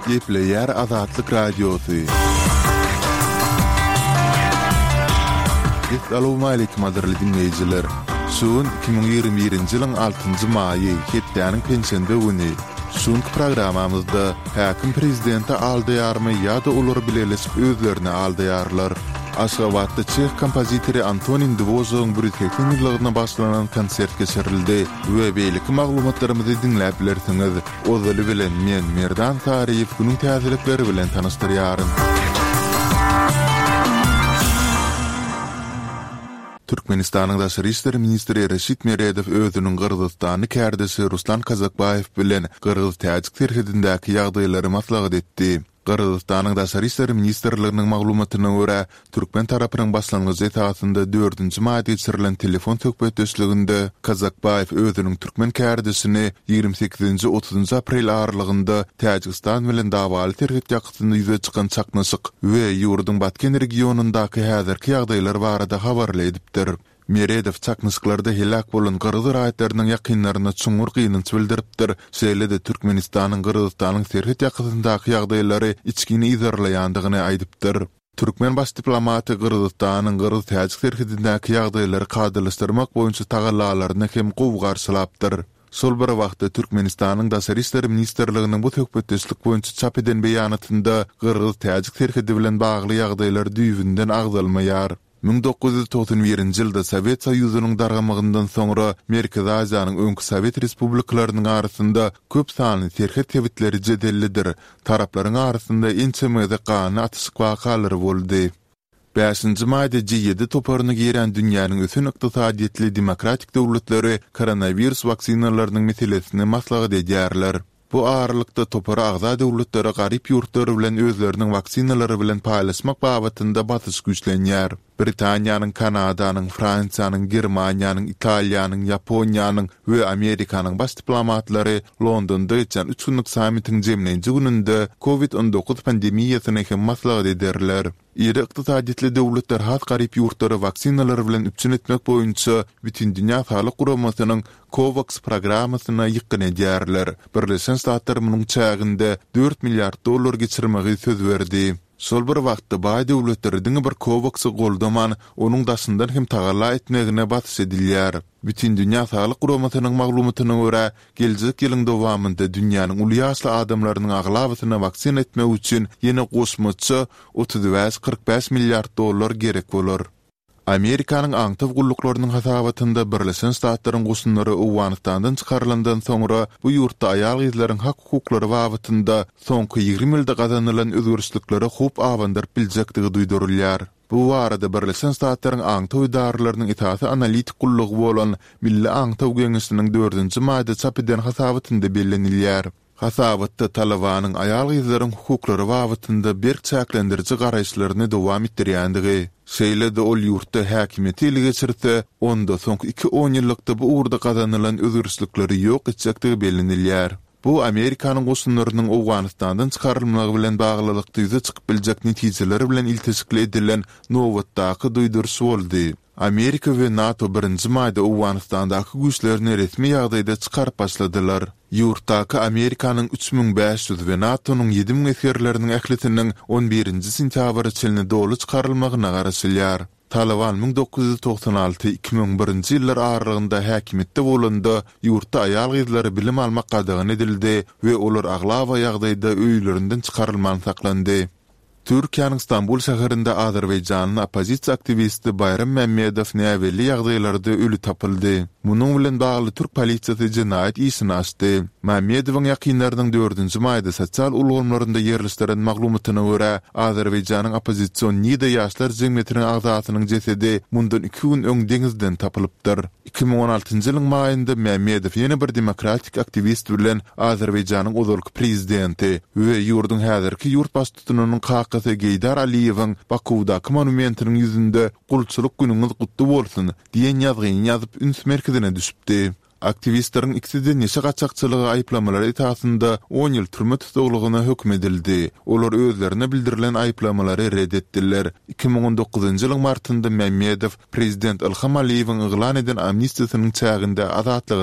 Gepleyer Azatlyk Radiosu. Assalamu alaykum aziz dinleyijiler. Şuun 2021-nji ýylyň 6-njy maýy Hetdäniň pensiýende güni. Şuňky programamyzda häkim prezidenti aldyýarmy ýa-da olar bilelis özlerini aldyýarlar. Aşgabatda Çeх kompozitori Antonin Dvořák'ın Brüssel'in ýylygyna başlanan konsert geçirildi we beýleki maglumatlarymyzy dinläp bilersiňiz. Ozaly bilen men Merdan Tariýew günüň täzelikleri bilen tanystyryaryn. Türkmenistanyň Daşary işleri ministri Reşit Meredow özüniň Gyrgyzstany kärdesi Ruslan Kazakbayew bilen Gyrgyz täjik serhedindäki ýagdaýlary maslahat etdi. Gyrgyzstanyň Daşary işleri ministrliginiň maglumatyna görä, Türkmen tarapynyň başlangyjy etagatynda 4-nji maýda geçirilen telefon söhbetdeşliginde Kazakbayew özüniň Türkmen kärdesini 28-30 aprel aralygynda Täjikistan bilen dawaly terhit ýakynda ýüze çykan çaknaşyk we ýurduň batken regionundaky häzirki ýagdaýlar barada habarly edipdir. Meredow çaknaşyklarda helak bolan Gyrgyz raýatlarynyň ýakynlaryna çuňur gynanç bildiripdir. Şeýle-de Türkmenistanyň Gyrgyzstanyň terhit ýakyndaky ýagdaýlary içkini izarlaýandygyny aýdypdyr. Türkmen baş diplomaty Gyrgyzstanyň Gyrgyz täjik terhidindäki ýagdaýlary kadalaşdyrmak boýunça tagallalaryny hem gowy garşylapdyr. Sol bir wagtda Türkmenistanyň Daşary işleri ministrliginiň bu töhbetdeşlik boýunça çap eden beýanatyny Gyrgyz täjik terhidi bilen bagly ýagdaýlar düýbünden agdalmaýar. 1991-nji ýylda Sowet Soýuzynyň dargamygyndan soňra Merkezi Aziýanyň öňkü Sowet respublikalarynyň arasynda köp sanly terhit tebitleri jedellidir. Taraplaryň arasynda ençemede gany atyşyk wakalary boldy. 5-nji maýda G7 toparyny giren dünýäniň ösün ykdysadyetli demokratik döwletleri koronavirus vaksinalarynyň meselesini maslahat edýärler. Bu ağırlıkta topara agza döwletleri garyp ýurtlar bilen özleriniň vaksinalary bilen paýlaşmak babatynda batyş güýçlenýär. Britaniýanyň, Kanadanyň, Fransiýanyň, Germaniýanyň, Italiýanyň, Ýaponiýanyň we Amerikanyň baş diplomatlary Londonda geçen 3 günlük sammitiň jemlenji gününde COVID-19 pandemiýasyny hem maslahat ederler. Ýeri ykdysadyetli döwletler hat garyp ýurtlary vaksinalary bilen üpçün etmek boýunça bütün dünýä saglyk guramasynyň COVAX programasyna ýykyn edýärler. Birleşen Ştatlar munyň çäginde $4 milyard geçirmegi söz berdi. Sol bir wagtda baý döwletler diňe bir COVAX-y goldaman onuň daşyndan hem tagalla etmegine batyş edilýär. Bütün dünýä saglyk guramasynyň maglumatyna görä, geljek ýylyň dowamında dünýäniň uly ýaşly adamlarynyň aglawasyna vaksin etmek üçin ýene goşmaça $35-45 milyard gerek bolar. Amerikanyň aňtaw gulluklarının hasabatynda Birleşen Ştatlaryň goşunlary Awganistandan çykarylandan soňra bu ýurtda aýal gyzlaryň hak hukuklary babatynda soňky 20 ýylda gazanylan özgürlükleri hup awandyryp biljekdigi duýdurulýar. Bu arada Birleşen Ştatlaryň aňtaw idaralarynyň itaati analitik gullugy bolan Milli Aňtaw Geňeşiniň 4-nji maýda çap eden hasabatynda bellenilýär. Hasabatda Talabanyň aýal gyzlaryň hukuklary babatynda berk çäklendiriji garaýşlaryny dowam etdirýändigi, şeýle-de ol ýurtda häkimiýeti ele geçirse, onda soňky 2-10 ýyllykda bu urda gazanylan özgürlükleri ýok etjekdigi bellenilýär. Bu Amerikanyň goşunlarynyň Awganistandan çykarylmagy bilen baglylykda ýüze çykyp biljek netijeleri bilen iltisikli edilen nowatdaky duýduruş boldy. Amerika we NATO 1-nji maýda Awganistandaky güýçlerini resmi ýagdaýda çykaryp başladylar. Ýurtdaky Amerikanyň 3500 we NATO'nyň 7000 eskerleriniň ählitiniň 11-nji sentýabr çylny dolu çykarylmagyna garaşylýar. Taliban 1996-2001-nji ýyllar aralygynda häkimetde bolanda ýurtda aýal gyzlary bilim almak gadagan edildi we olar aglawa ýagdaýda öýlerinden çykarylman saklandy. Türkiýanyň Istanbul şäherinde Azerbaýjanyň opozisiýa aktivisti Bayram Memmedow näweli ýagdaýlarda ölü tapyldy. Munyň bilen bagly Türk polisiýasy jinayet işini açdy. Memmedowyň ýakynlarynyň 4-nji maýda sosial ulgamlarynda ýerleşdiren maglumatyna görä, Azerbaýjanyň opozisiýon Nida ýaşlar jemgyýetiniň agzatynyň jesedi mundan 2 gün öň deňizden tapylypdyr. 2016-njy ýylyň maýynda Memmedow ýene bir demokratik aktivist bilen Azerbaýjanyň ozalky prezidenti we ýurdun häzirki ýurt başçysynyň Geydar Aliýewiň Bakuwdaky monumentiniň ýüzünde gulçylyk günüňiz gutly bolsun diýen ýazgyny ýazyp üns merkezine düşüpdi. Aktivistlerin ikisi de neşe kaçakçılığı ayıplamaları etasında 10 yıl türme tutuklığına hükmedildi. Olar özlerine bildirilen ayıplamaları reddettiler. 2019 yılın martında Memmedow, Prezident Ilham Aliýewiň ıglan eden amnistisinin çağında azatlığı